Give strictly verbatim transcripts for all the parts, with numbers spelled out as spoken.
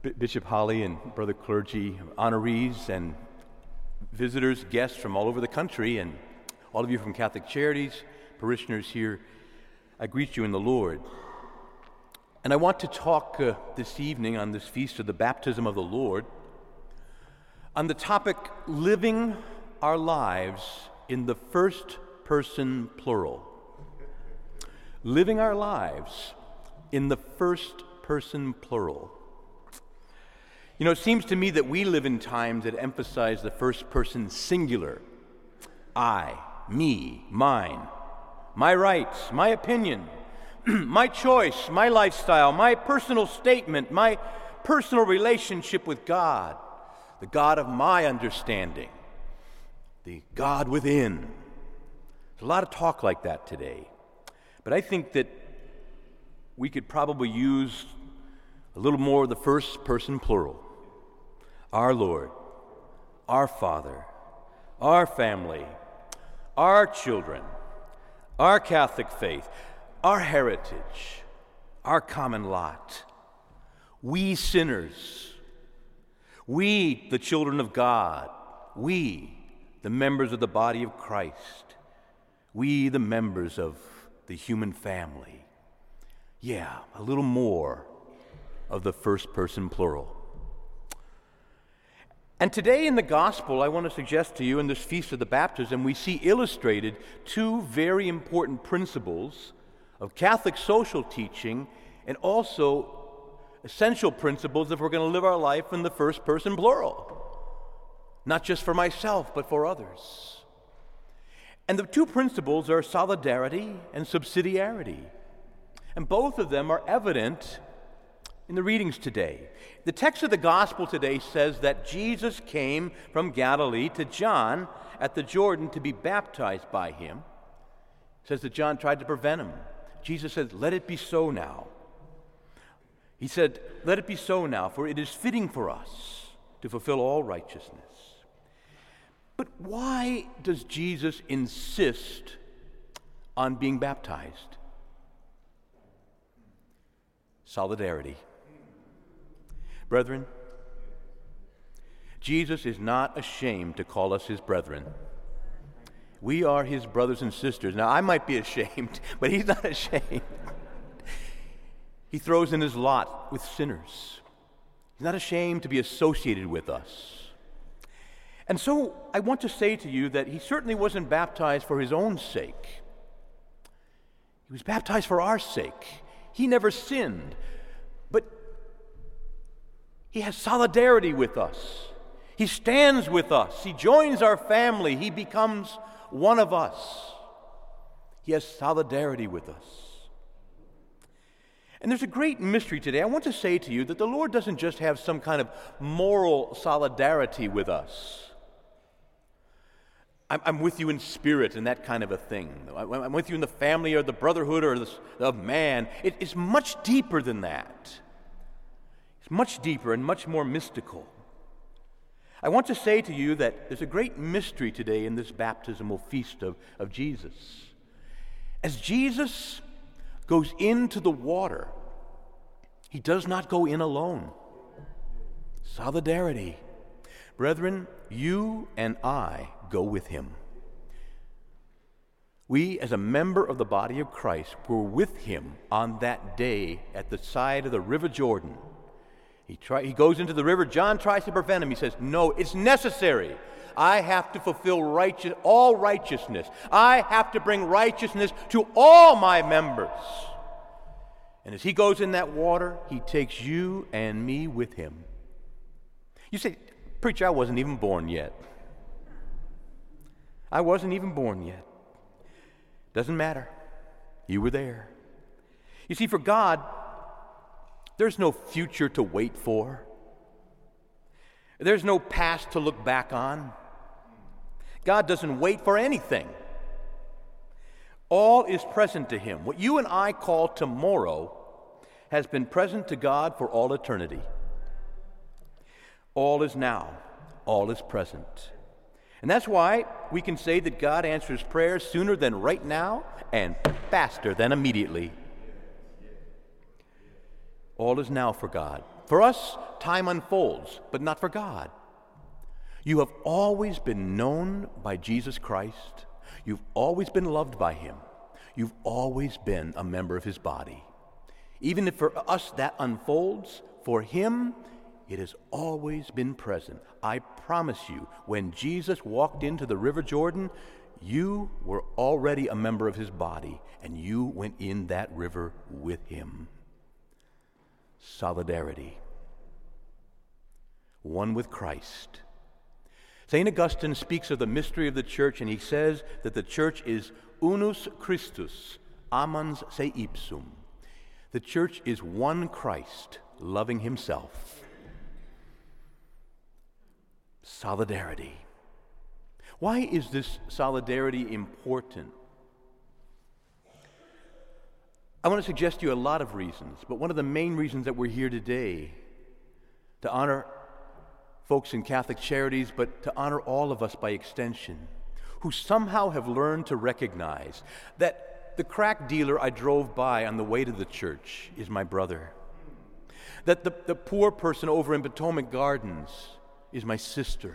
B- Bishop Holly and brother clergy, honorees and visitors, guests from all over the country, and all of you from Catholic Charities, parishioners here, I greet you in the Lord. And I want to talk uh, this evening on this feast of the baptism of the Lord on the topic, living our lives in the first person plural. Living our lives in the first person plural. You know, it seems to me that we live in times that emphasize the first person singular. I, me, mine, my rights, my opinion, my choice, my lifestyle, my personal statement, my personal relationship with God, the God of my understanding, the God within. There's a lot of talk like that today. But I think that we could probably use a little more of the first person plural. Our Lord, our Father, our family, our children, our Catholic faith, our heritage, our common lot, we sinners, we the children of God, we the members of the body of Christ, we the members of the human family. Yeah, a little more of the first person plural. And today in the gospel, I want to suggest to you in this Feast of the Baptism, we see illustrated two very important principles of Catholic social teaching and also essential principles if we're going to live our life in the first person plural. Not just for myself, but for others. And the two principles are solidarity and subsidiarity. And both of them are evident in the readings today. The text of the gospel today says that Jesus came from Galilee to John at the Jordan to be baptized by him. It says that John tried to prevent him. Jesus said, "Let it be so now." He said, "Let it be so now, for it is fitting for us to fulfill all righteousness." But why does Jesus insist on being baptized? Solidarity. Brethren, Jesus is not ashamed to call us his brethren. We are his brothers and sisters. Now, I might be ashamed, but he's not ashamed. He throws in his lot with sinners. He's not ashamed to be associated with us. And so I want to say to you that he certainly wasn't baptized for his own sake. He was baptized for our sake. He never sinned, but he has solidarity with us. He stands with us. He joins our family. He becomes one of us. He has solidarity with us. And there's a great mystery today. I want to say to you that the Lord doesn't just have some kind of moral solidarity with us. I'm, I'm with you in spirit and that kind of a thing. I'm with you in the family or the brotherhood or the, of man. It, it's much deeper than that. It's much deeper and much more mystical. I want to say to you that there's a great mystery today in this baptismal feast of, of Jesus. As Jesus goes into the water, he does not go in alone. Solidarity. Brethren, you and I go with him. We, as a member of the body of Christ, were with him on that day at the side of the River Jordan. He, try, he goes into the river. John tries to prevent him. He says, "No, it's necessary. I have to fulfill righteous, all righteousness. I have to bring righteousness to all my members." And as he goes in that water, he takes you and me with him. You say, "Preacher, I wasn't even born yet." I wasn't even born yet. Doesn't matter. You were there. You see, for God, there's no future to wait for. There's no past to look back on. God doesn't wait for anything. All is present to him. What you and I call tomorrow has been present to God for all eternity. All is now. All is present. And that's why we can say that God answers prayers sooner than right now and faster than immediately. All is now for God. For us, time unfolds, but not for God. You have always been known by Jesus Christ. You've always been loved by him. You've always been a member of his body. Even if for us that unfolds, for him, it has always been present. I promise you, when Jesus walked into the River Jordan, you were already a member of his body, and you went in that river with him. Solidarity. One with Christ. Saint Augustine speaks of the mystery of the church, and he says that the church is unus Christus, amans se ipsum. The church is one Christ, loving himself. Solidarity. Why is this solidarity important? I want to suggest to you a lot of reasons, but one of the main reasons that we're here today, to honor folks in Catholic Charities, but to honor all of us by extension, who somehow have learned to recognize that the crack dealer I drove by on the way to the church is my brother, that the, the poor person over in Potomac Gardens is my sister,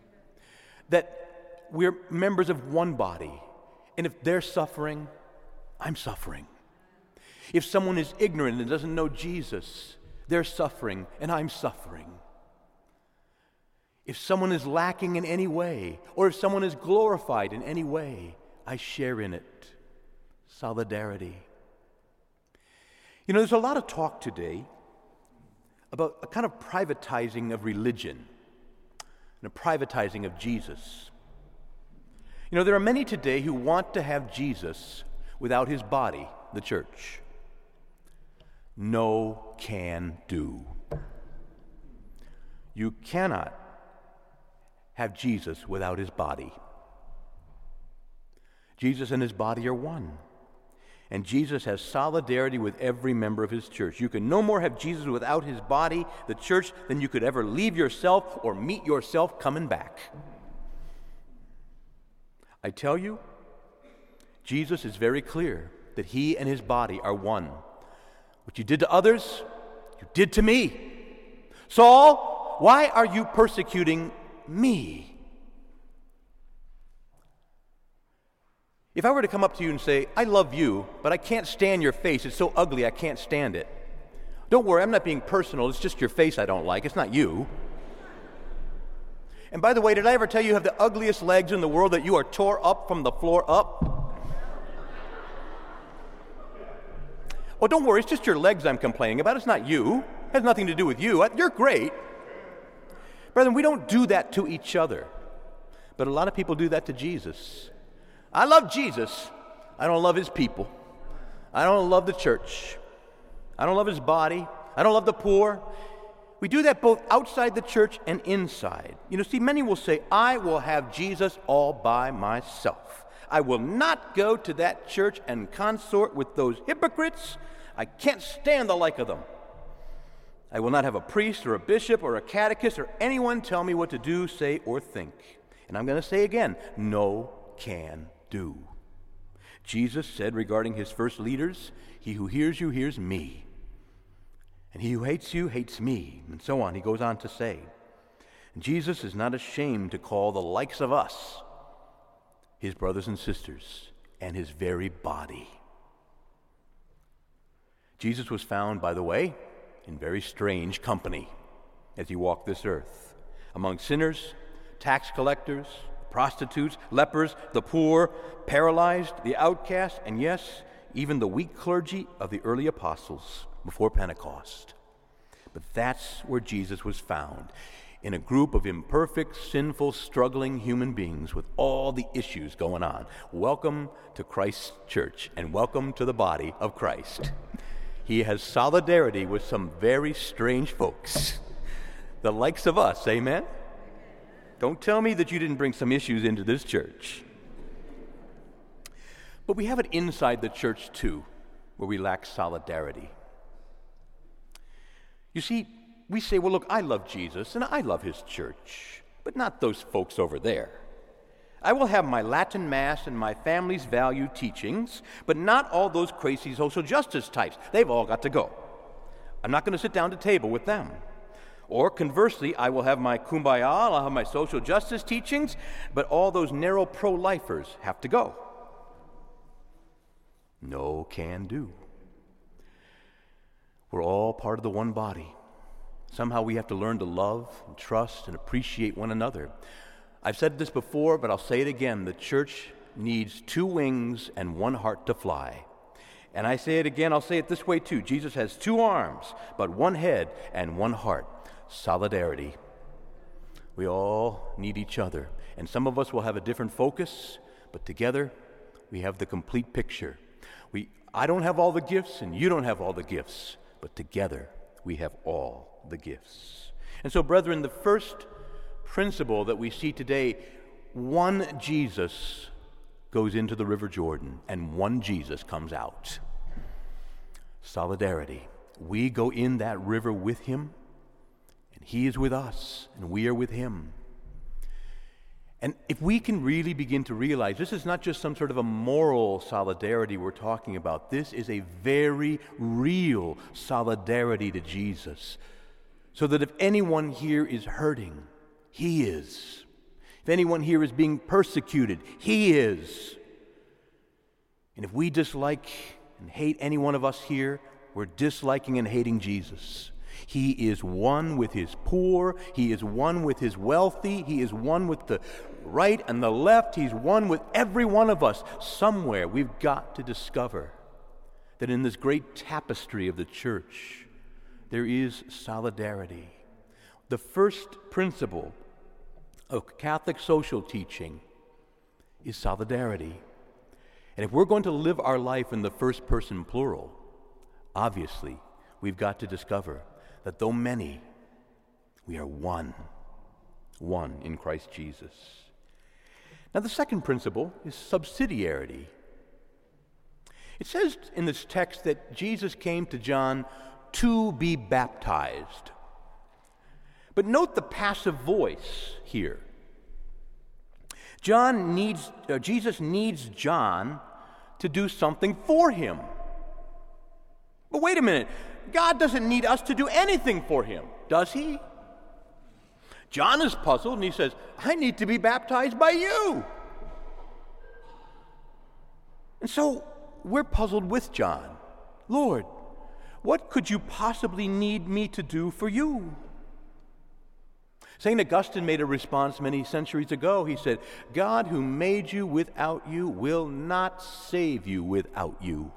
that we're members of one body, and if they're suffering, I'm suffering. If someone is ignorant and doesn't know Jesus, they're suffering, and I'm suffering. If someone is lacking in any way, or if someone is glorified in any way, I share in it. Solidarity. You know, there's a lot of talk today about a kind of privatizing of religion and a privatizing of Jesus. You know, there are many today who want to have Jesus without his body, the church. No can do. You cannot have Jesus without his body. Jesus and his body are one. And Jesus has solidarity with every member of his church. You can no more have Jesus without his body, the church, than you could ever leave yourself or meet yourself coming back. I tell you, Jesus is very clear that he and his body are one. What you did to others, you did to me. Saul, why are you persecuting me? If I were to come up to you and say, I love you, but I can't stand your face. It's so ugly, I can't stand it. Don't worry, I'm not being personal. It's just your face I don't like. It's not you. And by the way, did I ever tell you you have the ugliest legs in the world, that you are tore up from the floor up? Well, don't worry, it's just your legs I'm complaining about. It's not you. It has nothing to do with you. You're great. Brethren, we don't do that to each other. But a lot of people do that to Jesus. I love Jesus. I don't love his people. I don't love the church. I don't love his body. I don't love the poor. We do that both outside the church and inside. You know, see, many will say, I will have Jesus all by myself. I will not go to that church and consort with those hypocrites. I can't stand the like of them. I will not have a priest or a bishop or a catechist or anyone tell me what to do, say, or think. And I'm going to say again, no can do. Jesus said regarding his first leaders, he who hears you hears me. And he who hates you hates me. And so on, he goes on to say. And Jesus is not ashamed to call the likes of us his brothers and sisters and his very body. Jesus was found, by the way, in very strange company as he walked this earth, among sinners, tax collectors, prostitutes, lepers, the poor, paralyzed, the outcast, and yes, even the weak clergy of the early apostles before Pentecost. But that's where Jesus was found, in a group of imperfect, sinful, struggling human beings with all the issues going on. Welcome to Christ's church, and welcome to the body of Christ. He has solidarity with some very strange folks, the likes of us, amen? Don't tell me that you didn't bring some issues into this church. But we have it inside the church too, where we lack solidarity. You see, we say, well, look, I love Jesus and I love his church, but not those folks over there. I will have my Latin Mass and my family's value teachings, but not all those crazy social justice types. They've all got to go. I'm not going to sit down to table with them. Or conversely, I will have my kumbaya, I'll have my social justice teachings, but all those narrow pro-lifers have to go. No can do. We're all part of the one body. Somehow we have to learn to love and trust and appreciate one another. I've said this before, but I'll say it again. The church needs two wings and one heart to fly. And I say it again, I'll say it this way too. Jesus has two arms, but one head and one heart. Solidarity. We all need each other. And some of us will have a different focus, but together we have the complete picture. We, I don't have all the gifts, and you don't have all the gifts, but together we have all the gifts. And so, brethren, the first principle that we see today, one Jesus goes into the River Jordan, and one Jesus comes out. Solidarity. We go in that river with him, and he is with us, and we are with him. And if we can really begin to realize this is not just some sort of a moral solidarity we're talking about, this is a very real solidarity to Jesus. So that if anyone here is hurting, he is. If anyone here is being persecuted, he is. And if we dislike and hate any one of us here, we're disliking and hating Jesus. He is one with his poor. He is one with his wealthy. He is one with the right and the left. He's one with every one of us. Somewhere we've got to discover that in this great tapestry of the church, there is solidarity. The first principle of Catholic social teaching is solidarity. And if we're going to live our life in the first person plural, obviously we've got to discover that though many, we are one, one in Christ Jesus. Now the second principle is subsidiarity. It says in this text that Jesus came to John to be baptized. But note the passive voice here. John needs, uh, Jesus needs John to do something for him. But wait a minute, God doesn't need us to do anything for him, does he? John is puzzled and he says, I need to be baptized by you. And so we're puzzled with John. Lord, what could you possibly need me to do for you? Saint Augustine made a response many centuries ago. He said, God who made you without you will not save you without you.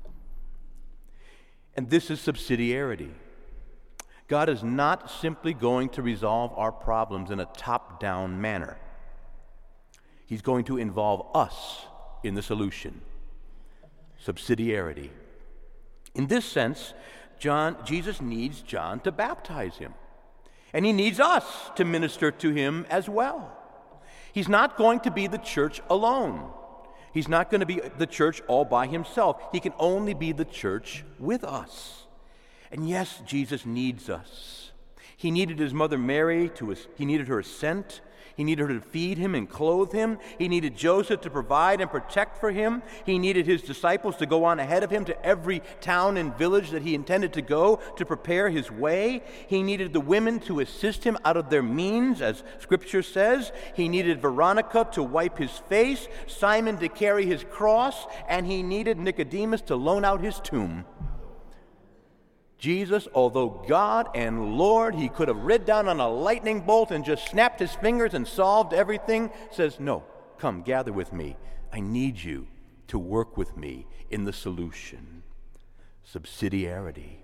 And this is subsidiarity. God is not simply going to resolve our problems in a top-down manner. He's going to involve us in the solution. Subsidiarity. In this sense, John, Jesus needs John to baptize him. And he needs us to minister to him as well. He's not going to be the church alone. He's not going to be the church all by himself. He can only be the church with us. And yes, Jesus needs us. He needed his mother Mary to, he needed her assent. He needed her to feed him and clothe him. He needed Joseph to provide and protect for him. He needed his disciples to go on ahead of him to every town and village that he intended to go to prepare his way. He needed the women to assist him out of their means, as Scripture says. He needed Veronica to wipe his face, Simon to carry his cross, and he needed Nicodemus to loan out his tomb. Jesus, although God and Lord, he could have rid down on a lightning bolt and just snapped his fingers and solved everything, says, no, come, gather with me. I need you to work with me in the solution. Subsidiarity.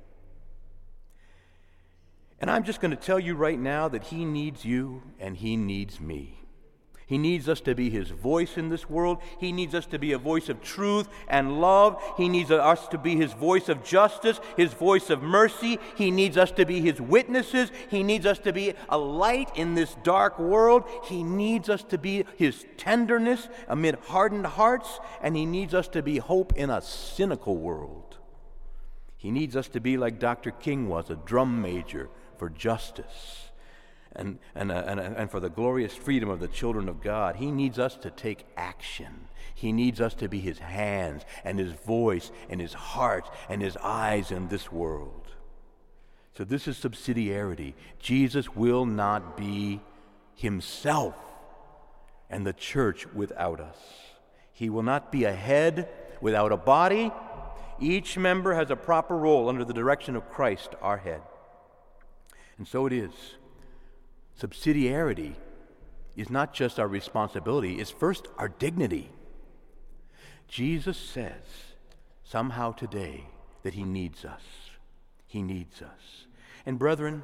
And I'm just going to tell you right now that he needs you and he needs me. He needs us to be his voice in this world. He needs us to be a voice of truth and love. He needs us to be his voice of justice, his voice of mercy. He needs us to be his witnesses. He needs us to be a light in this dark world. He needs us to be his tenderness amid hardened hearts. And he needs us to be hope in a cynical world. He needs us to be like Doctor King was, a drum major for justice. And, and, uh, and, uh, and for the glorious freedom of the children of God. He needs us to take action. He needs us to be his hands and his voice and his heart and his eyes in this world. So this is subsidiarity. Jesus will not be himself and the church without us. He will not be a head without a body. Each member has a proper role under the direction of Christ, our head. And so it is. Subsidiarity is not just our responsibility, it's first our dignity. Jesus says somehow today that he needs us. He needs us. And brethren,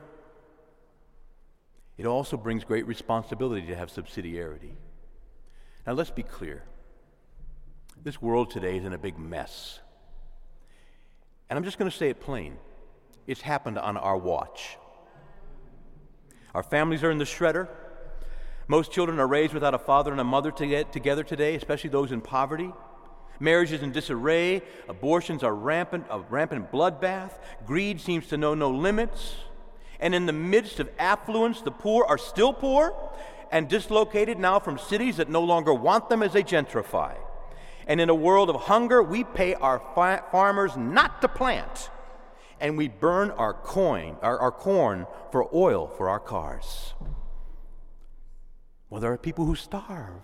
it also brings great responsibility to have subsidiarity. Now let's be clear. This world today is in a big mess. And I'm just going to say it plain. It's happened on our watch. Our families are in the shredder. Most children are raised without a father and a mother to get together today, especially those in poverty. Marriage is in disarray. Abortions are rampant, a rampant bloodbath. Greed seems to know no limits. And in the midst of affluence, the poor are still poor and dislocated now from cities that no longer want them as they gentrify. And in a world of hunger, we pay our fi- farmers not to plant, and we burn our coin, our, our corn for oil for our cars. Well, there are people who starve.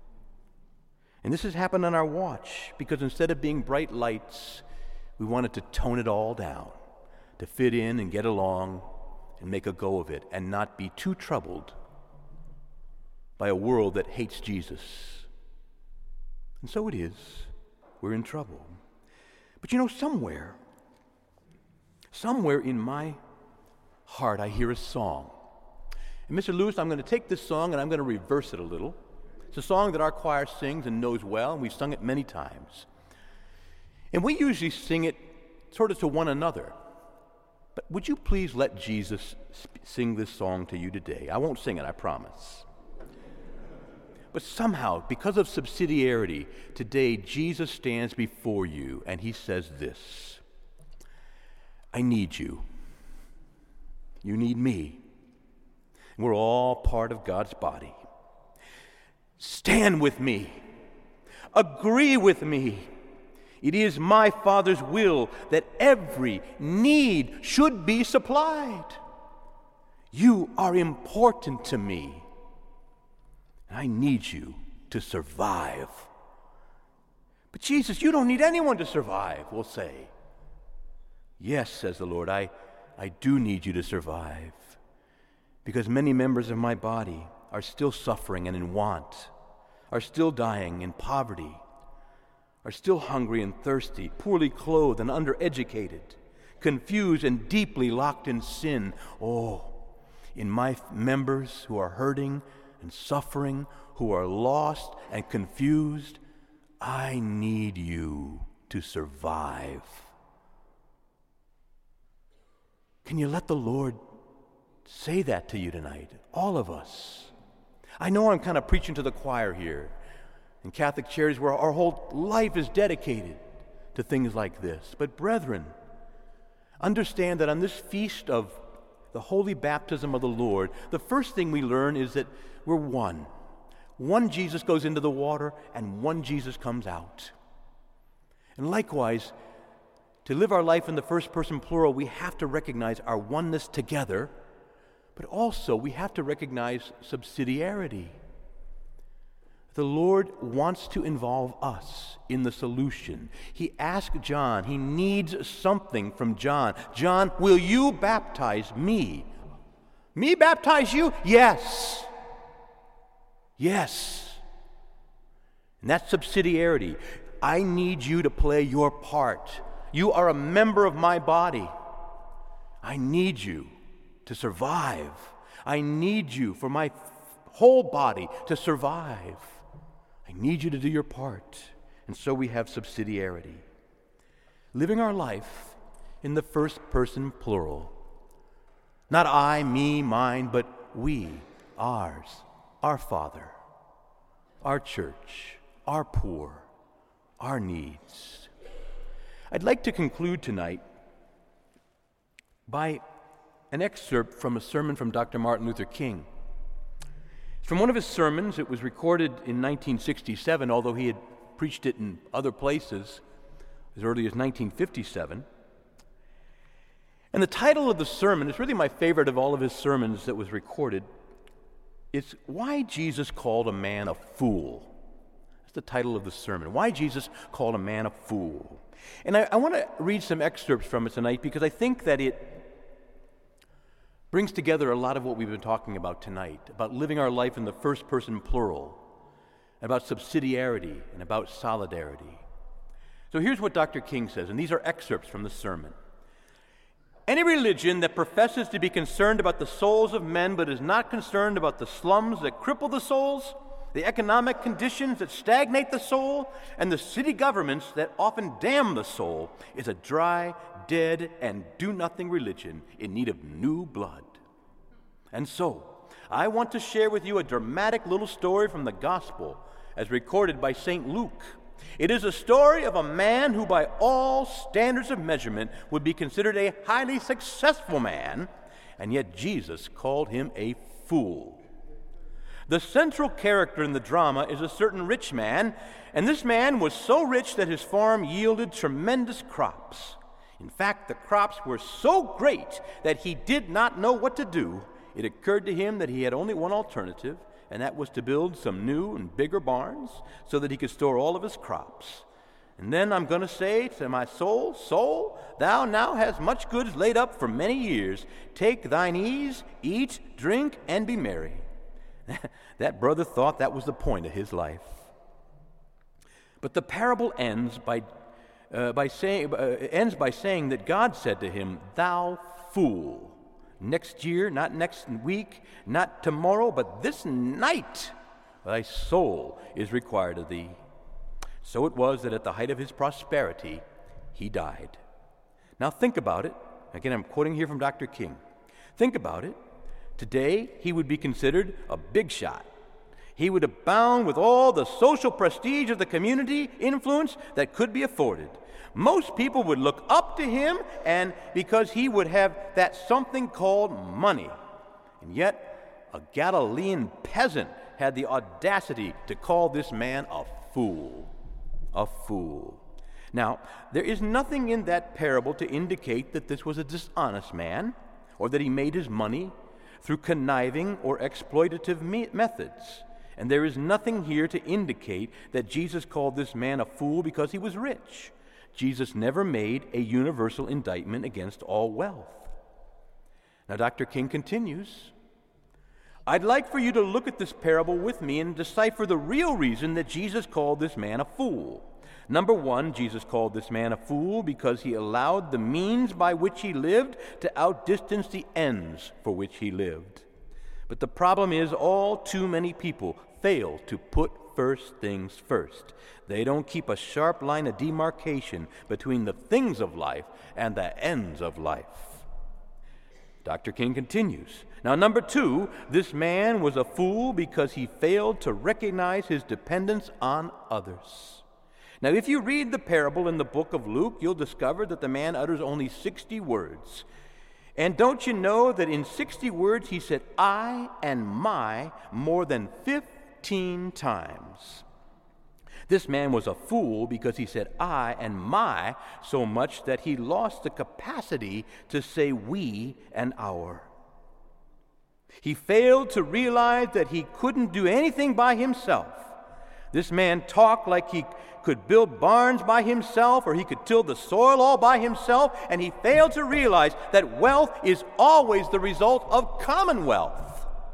And this has happened on our watch because instead of being bright lights, we wanted to tone it all down, to fit in and get along and make a go of it and not be too troubled by a world that hates Jesus. And so it is. We're in trouble. But you know, somewhere, somewhere in my heart, I hear a song. And Mister Lewis, I'm going to take this song and I'm going to reverse it a little. It's a song that our choir sings and knows well, and we've sung it many times. And we usually sing it sort of to one another. But would you please let Jesus sp- sing this song to you today? I won't sing it, I promise. But somehow, because of subsidiarity, today Jesus stands before you and he says this: I need you. You need me. We're all part of God's body. Stand with me. Agree with me. It is my Father's will that every need should be supplied. You are important to me. I need you to survive. But Jesus, you don't need anyone to survive, we'll say. Yes, says the Lord, I, I do need you to survive, because many members of my body are still suffering and in want, are still dying in poverty, are still hungry and thirsty, poorly clothed and undereducated, confused and deeply locked in sin. Oh, in my members who are hurting and suffering, who are lost and confused, I need you to survive. Can you let the Lord say that to you tonight? All of us. I know I'm kind of preaching to the choir here. In Catholic Charities, where our whole life is dedicated to things like this. But brethren, understand that on this feast of the holy baptism of the Lord, the first thing we learn is that we're one. One Jesus goes into the water and one Jesus comes out. And likewise, to live our life in the first person plural, we have to recognize our oneness together, but also we have to recognize subsidiarity. The Lord wants to involve us in the solution. He asked John, he needs something from John. John, will you baptize me? Me baptize you? Yes. Yes. And that's subsidiarity. I need you to play your part. You are a member of my body. I need you to survive. I need you for my whole body to survive. I need you to do your part. And so we have subsidiarity. Living our life in the first person plural. Not I, me, mine, but we, ours, our Father, our church, our poor, our needs. I'd like to conclude tonight by an excerpt from a sermon from Doctor Martin Luther King. It's from one of his sermons. It was recorded in nineteen sixty-seven, although he had preached it in other places as early as nineteen fifty-seven. And the title of the sermon is really my favorite of all of his sermons that was recorded. It's Why Jesus Called a Man a Fool. That's the title of the sermon. Why Jesus Called a Man a Fool. And I, I want to read some excerpts from it tonight because I think that it brings together a lot of what we've been talking about tonight, about living our life in the first person plural, about subsidiarity, and about solidarity. So here's what Doctor King says, and these are excerpts from the sermon. Any religion that professes to be concerned about the souls of men but is not concerned about the slums that cripple the souls, the economic conditions that stagnate the soul, and the city governments that often damn the soul is a dry, dead, and do-nothing religion in need of new blood. And so, I want to share with you a dramatic little story from the Gospel as recorded by Saint Luke. It is a story of a man who by all standards of measurement would be considered a highly successful man, and yet Jesus called him a fool. The central character in the drama is a certain rich man, and this man was so rich that his farm yielded tremendous crops. In fact, the crops were so great that he did not know what to do. It occurred to him that he had only one alternative, and that was to build some new and bigger barns so that he could store all of his crops. And then I'm going to say to my soul, Soul, thou now hast much goods laid up for many years. Take thine ease, eat, drink, and be merry. That brother thought that was the point of his life. But the parable ends by, uh, by, saying, uh, ends by saying that God said to him, Thou fool. Next year, not next week, not tomorrow, but this night, thy soul is required of thee. So it was that at the height of his prosperity, he died. Now think about it. Again, I'm quoting here from Doctor King. Think about it. Today, he would be considered a big shot. He would abound with all the social prestige of the community influence that could be afforded. Most people would look up to him, and because he would have that something called money. And yet, a Galilean peasant had the audacity to call this man a fool. A fool. Now, there is nothing in that parable to indicate that this was a dishonest man, or that he made his money through conniving or exploitative me- methods. And there is nothing here to indicate that Jesus called this man a fool because he was rich. Jesus never made a universal indictment against all wealth. Now, Doctor King continues, I'd like for you to look at this parable with me and decipher the real reason that Jesus called this man a fool. Number one, Jesus called this man a fool because he allowed the means by which he lived to outdistance the ends for which he lived. But the problem is all too many people fail to put first things first. They don't keep a sharp line of demarcation between the things of life and the ends of life. Doctor King continues. Now, number two, this man was a fool because he failed to recognize his dependence on others. Now, if you read the parable in the book of Luke, you'll discover that the man utters only sixty words. And don't you know that in sixty words he said I and my more than fifteen times? This man was a fool because he said I and my so much that he lost the capacity to say we and our. He failed to realize that he couldn't do anything by himself. This man talked like he could build barns by himself or he could till the soil all by himself, and he failed to realize that wealth is always the result of commonwealth.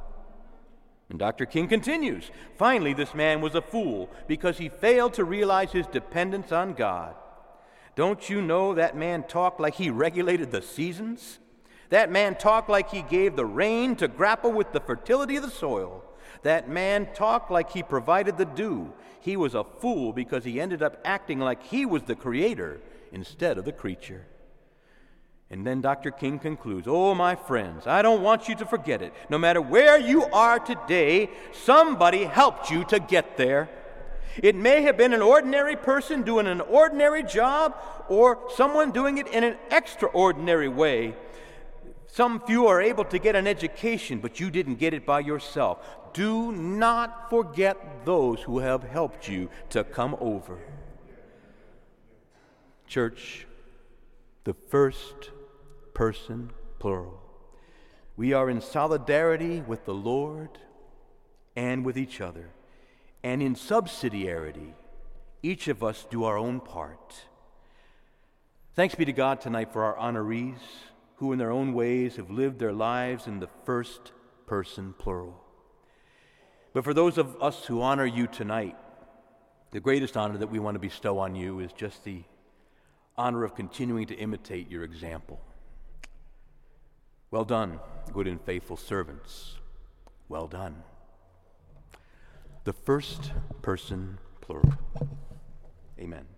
And Doctor King continues, finally, this man was a fool because he failed to realize his dependence on God. Don't you know that man talked like he regulated the seasons? That man talked like he gave the rain to grapple with the fertility of the soil. That man talked like he provided the dew. He was a fool because he ended up acting like he was the creator instead of the creature. And then Doctor King concludes, oh, my friends, I don't want you to forget it. No matter where you are today, somebody helped you to get there. It may have been an ordinary person doing an ordinary job or someone doing it in an extraordinary way. Some few are able to get an education, but you didn't get it by yourself. Do not forget those who have helped you to come over. Church, the first person, plural. We are in solidarity with the Lord and with each other, and in subsidiarity, each of us do our own part. Thanks be to God tonight for our honorees, who in their own ways have lived their lives in the first person, plural. But for those of us who honor you tonight, the greatest honor that we want to bestow on you is just the honor of continuing to imitate your example. Well done, good and faithful servants. Well done. The first person, plural. Amen.